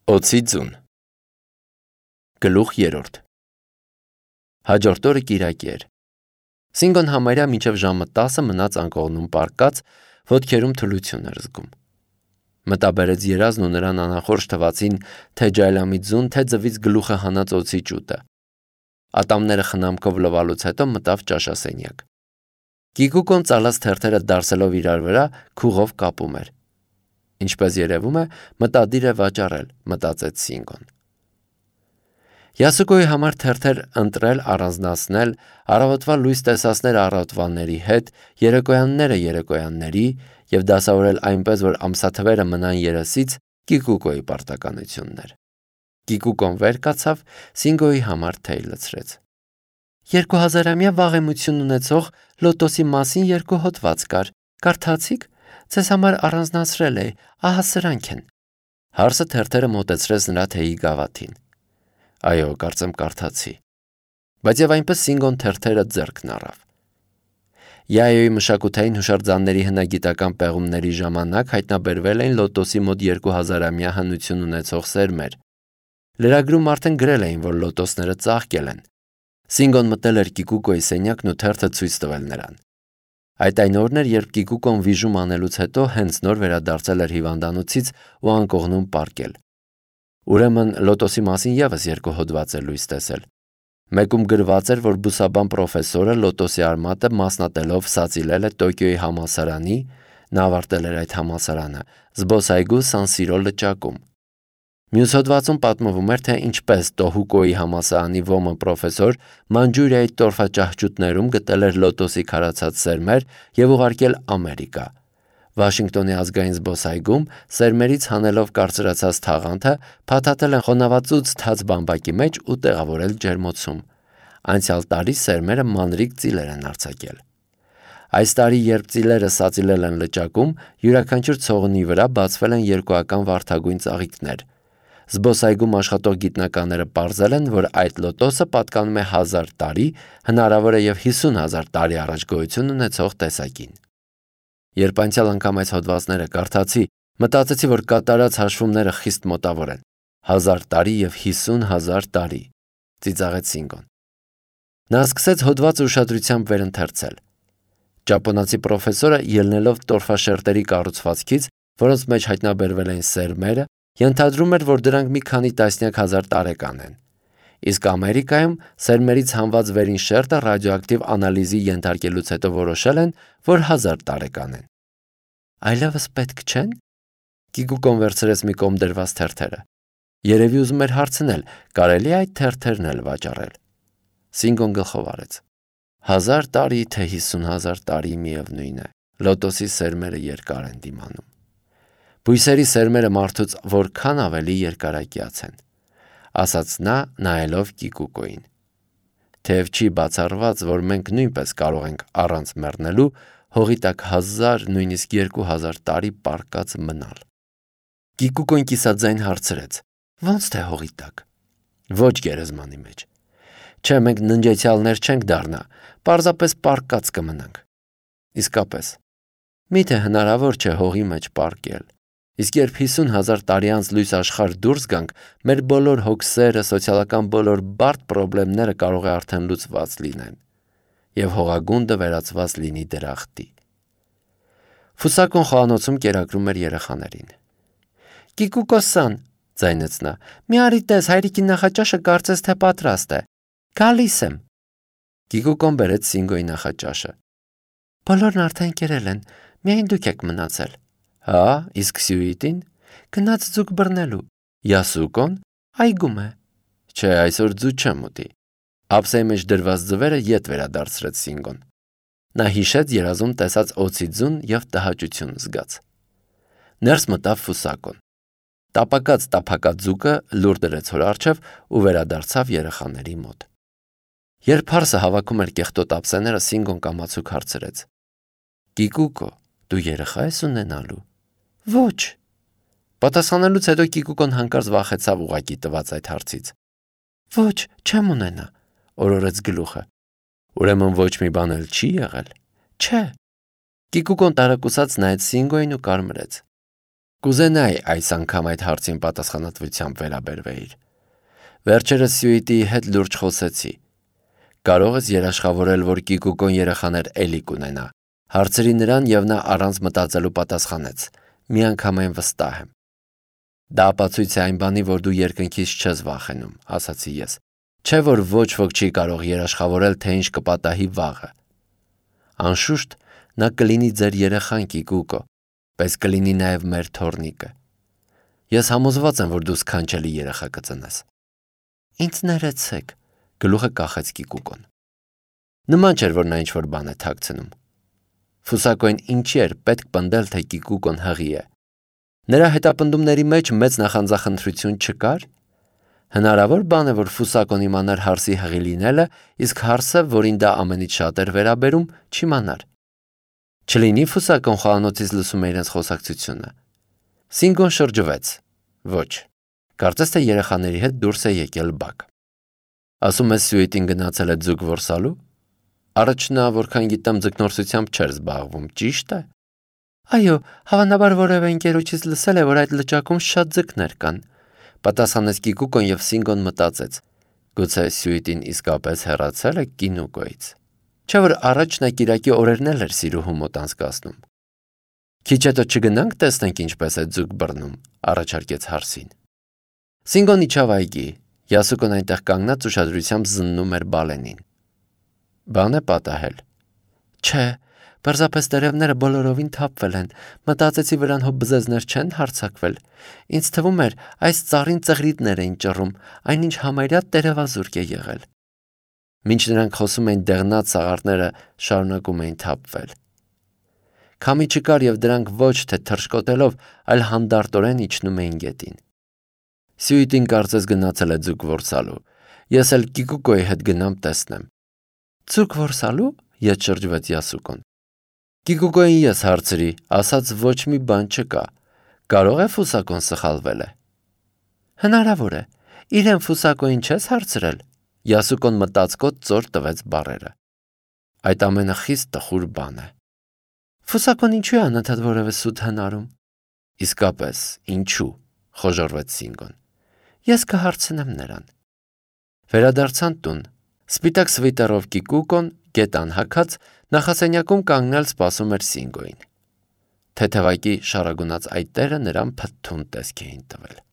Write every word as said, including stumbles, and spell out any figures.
Օձի ձուն Գլուխ երրորդ Հաջորդ օրը կիրակի էր։ Սինգոն համարյա մինչև ժամը տասը մնաց անկողնում պառկած, ոտքերում թուլություն էր զգում։ Մտաբերեց երազն ու նրան անախորժ թվացին թե ջայլամի ձուն, թե ձվից գլուխը հանած օձի ճուտը։ Ատամները խնամքով լվալուց հետո մտավ ճաշասենյակ։ Կիկուկոն ծալած թերթերը դարսելով իրար վրա քուղով կապում էր։ Ինչպես երևում է, մտադիր է վաճառել, մտածեց Սինգոն։ Յասուկոյի համար թերթեր ընտրել, առանձնացնել, առավոտվա լույս տեսածներ առավոտվաների հետ, երեկոյանները երեկոյանների և դասավորել այնպես, որ ամսաթվերը մնան երեսից, Կիկուկոյի պարտականությունն էր։ Կիկուկոն վեր կացավ, Սինգոյի համար թեյ լցրեց։ Երկու հազարամյա վաղեմություն ունեցող լոտոսի մասին երկու հոդված կար, կարդացիք, ձեզ համար առանձնացրել էի, ահա սրանք են։ Հարսը թերթերը մոտեցրեց նրա թեյի գավաթին։ Այո, կարծեմ կարդացի։ Բայց և այնպես Սինգոն թերթերը ձեռքն առավ։ Յայոյի մշակութային հուշարձանների հնագիտական պեղումների ժամանակ հայտնաբերվել էին լոտոսի մոտ երկու հազարամյա հնություն ունեցող սերմեր։ Լրագրում արդեն գրել էին, որ լոտոսները ծաղկել են։ Սինգոն մտել էր Կիկուկոյի սենյակն ու թերթը ցույց տվել նրան։ Այդ այն օրն էր, երբ Կիկուկոն վիժում անելուց հետո հենց նոր վերադարձել էր հիվանդանոցից ու անկողնում պառկել։ Ուրեմն լոտոսի մասին ևս երկու հոդված էր լույս տեսել։ Մեկում գրված էր, որ բուսաբան պրոֆեսորը լոտոսի արմատը մասնատելով սածիլել է Տոկիոյի համալսարանի, նա ավարտել էր այդ համալսարանը, զբոսայգու Սան Սիրո լճակում։ Մյուս հոդվածում պատմվում էր, թե ինչպես Տոհուկոյի համալսարանի ոմն պրոֆեսոր Մանջուրիայի տորֆաճահճուտներում գտել էր լոտոսի քարացած սերմեր և ուղարկել Ամերիկա։ Վաշինգտոնի ազգային զբոսայգում սերմերից հանելով կարծրացած թաղանթը փաթաթել են խոնավածուծ թաց բամբակի մեջ ու տեղավորել ջերմոցում։ Անցյալ տարի սերմերը մանրիկ ծիլեր են արձակել։ Այս տարի, երբ ծիլերը սածիլել են լճակում, յուրաքանչյուր ցողունի վրա բացվել են երկուական վարդագույն ծաղիկներ։ Զբոսայգում աշխատող գիտնականները պարզել են, որ այդ լոտոսը պատկանում է հազար տարի, հնարավոր է և հիսուն հազար տարի առաջ գոյություն ունեցող տեսակին։ Երբ անցյալ անգամ այս հոդվածները կարդացի, մտածեցի, որ կատարած հաշվումները խիստ մոտավոր են։ Հազար տարի և հիսուն հազար տարի, ծիծաղեց Սինգոն։ Նա սկսեց հոդվածը ուշադրությամբ վերընթերցել։ Ճապոնացի պրոֆեսորը, ելնելով տորֆաշերտերի կառուցվածքից, որոնց մեջ հայտնաբերվել են սերմերը, ենթադրում էր, որ դրանք մի քանի տասնյակ հազար տարեկան են։ Իսկ Ամերիկայում սերմերից հանված վերին շերտը ռադիոակտիվ անալիզի ենթարկելուց հետո որոշել են, որ հազար տարեկան են։ Այլևս պետք չեն։ Կիկուկոն վերցրեց մի կողմ դրված թերթերը։ Երևի ուզում էր հարցնել, կարելի է այդ թերթերն էլ վաճառել։ Սինգոն գլխով արեց։ Հազար տարի, թե հիսուն հազար տարի միևնույն է։ Լոտոսի սերմերը երկար են դիմանում։ Բույսերի սերմերը մարդուց որքան ավելի երկարակյաց են, ասաց նա, նայելով Կիկուկոյին։ Թեև չի բացառված, որ մենք նույնպես կարող ենք առանց մեռնելու հողի տակ հազար, նույնիսկ երկու հազար տարի պառկած մնալ։ Կիկուկոն կիսաձայն հարցրեց. Ո՞նց թե հողի տակ։ Ոչ գերեզմանի մեջ։ Չէ, մենք ննջեցյալներ չենք դառնա, պարզապես պառկած կմնանք։ Իսկապես։ Միթե հնարավոր չէ հողի մեջ պառկել։ Իսկ երբ հիսուն հազար տարի անց լույս աշխարհ դուրս գանք, մեր բոլոր հոգսերը, սոցիալական բոլոր բարդ պրոբլեմները կարող է արդեն լուծված լինեն, և հողագունդը վերածված լինի դրախտի։ Ֆուսակոն խոհանոցում կերակրում էր երեխաներին։ Կիկուկո-սան, ձայնեց նա, մի արի տես, հայրիկի նախաճաշը կարծես թե պատրաստ է։ Գալիս եմ։ Կիկուկոն բերեց Սինգոյի նախաճաշը։ Բոլորն արդեն կերել են, միայն դուք եք մնացել։ Հա, իսկ Սյուիտին գնաց ձուկ բռնելու։ Յասուկոն այգում է։ Չէ, այսօր ձու չեմ ուտի։ Ափսեի մեջ դրված ձվերը ետ վերադարձրեց Սինգոն։ Նա հիշեց երազում տեսած օձի ձուն և տհաճություն զգաց։ Ներս մտավ Ֆուսակոն։ Տապակած տափակած ձուկը լուր դրեց հոր առջև ու վերադարձավ երեխաների մոտ։ Երբ հարսը հավաքում էր կեղտոտ ափսեները, Սինգոն կամացուկ հարցրեց. Կիկուկո, դու երեխա ես ունենալու։ Ոչ։ Պատասխանելուց հետո Կիկուկոն հանկարծ վախեցավ ուղղակի տված այդ հարցից։ Ոչ, չեմ ունենա, օրորեց գլուխը։ Ուրեմն ոչ մի բան էլ չի եղել։ Չէ։ Կիկուկոն տարակուսած նայեց Սինգոյին ու կարմրեց։ Կուզենայի այս անգամ այդ հարցին պատասխանատվությամբ վերաբերվեիր։ Վերջերս Սյուիտիի հետ լուրջ խոսեցի։ Կարող ես երաշխավորել, որ Կիկուկոն երեխաներ էլի կունենա։ Հարցրի նրան և նա առանց մտածելու պատասխանեց. միանգամայն վստահ եմ։ Դա ապացույց է այն բանի, որ դու երկնքից չես վախենում, ասացի ես։ Չէ՞ որ ոչ ոք չի կարող երաշխավորել, թե ինչ կպատահի վաղը։ Անշուշտ, նա կլինի ձեր երեխան, Կիկուկո, բայց կլինի նաև մեր թոռնիկը։ Ես համոզված եմ, որ դու սքանչելի երեխա կծնես։ Ինձ ներեցեք, գլուխը կախեց Կիկուկոն։ Նման չէր, որ նա ինչ-որ բան է թաքցնում։ Ֆուսակոյին ինչի էր պետք պնդել, թե Կիկուկոն հղի է։ Նրա հետապնդումների մեջ մեծ նախանձախնդրություն չկար։ Հնարավոր բան է, որ Ֆուսակոն իմանար հարսի հղի լինելը, իսկ հարսը, որին դա ամենից շատ էր վերաբերում, չիմանար։ Չլինի Ֆուսակոն խոհանոցից լսում է իրենց խոսակցությունը։ Սինգոն շրջվեց։ Ոչ։ Կարծես թե երեխաների հետ դուրս է եկել բակ։ Ասում ես Սյուիտին գնացել է ձուկ որսալու։ Առաջ նա, որքան գիտեմ, ձկնորսությամբ չէր զբաղվում, ճիշտ է։ Այո, հավանաբար որևէ ընկերոջից լսել է, որ այդ լճակում շատ ձկներ կան, պատասխանեց Կիկուկոն և Սինգոն մտածեց. գուցե Սյուիտին իսկապես հեռացել է Կինուկոյից։ Չէ՞ որ առաջ նա կիրակի օրերն էլ էր սիրուհու մոտ անցկացնում։ Քիչ հետո չգնանք տեսնենք ինչպես է ձուկ բռնում, առաջարկեց հարսին։ Սինգոն իջավ այգի։ Յասուկոն այնտեղ կանգնած ուշադրությամբ զննում էր բալենին։ Բան է պատահել։ Չէ, պարզապես տերևները բոլորովին թափվել են, մտածեցի վրան հո բզեզներ չեն հարձակվել։ Ինձ թվում էր, այս ծառին ծղրիդներ էին ճռում, այնինչ համարյա տերևազուրկ է եղել։ Մինչ նրանք խոսում էին, դեղնած սաղարները շարունակում էին թափվել։ Քամի չկար և դրանք ոչ թե թռչկոտելով, այլ հանդարտորեն իջնում էին գետին։ Սյուիտին կարծես գնացել է ձուկ որսալու։ Ես էլ Կիկուկոյի հետ գնամ տեսնեմ։ Ձուկ որսալու, ետ շրջվեց Յասուկոն։ Կիկուկոյին ես հարցրի, ասաց ոչ մի բան չկա։ Կարող է Ֆուսակոն սխալվել է։ Հնարավոր է։ Իրեն Ֆուսակոյին չես հարցրել։ Յասուկոն մտածկոտ ծոր տվեց բառերը։ Այդ ամենը խիստ տխուր բան է։ Ֆուսակոն ինչու է անընդհատ որևէ սուտ հնարում։ Իսկապես, ինչու, խոժոռվեց Սինգոն։ Ես կհարցնեմ նրան։ Վերադարձան տուն։ Սպիտակ սվիտերով Կիկուկոն, գետ անհագած, նախասենյակում կանգնել սպասում էր Սինգոյին։ Թեթևակի շարագունած այտերը նրան փթթուն տեսք էին տվել։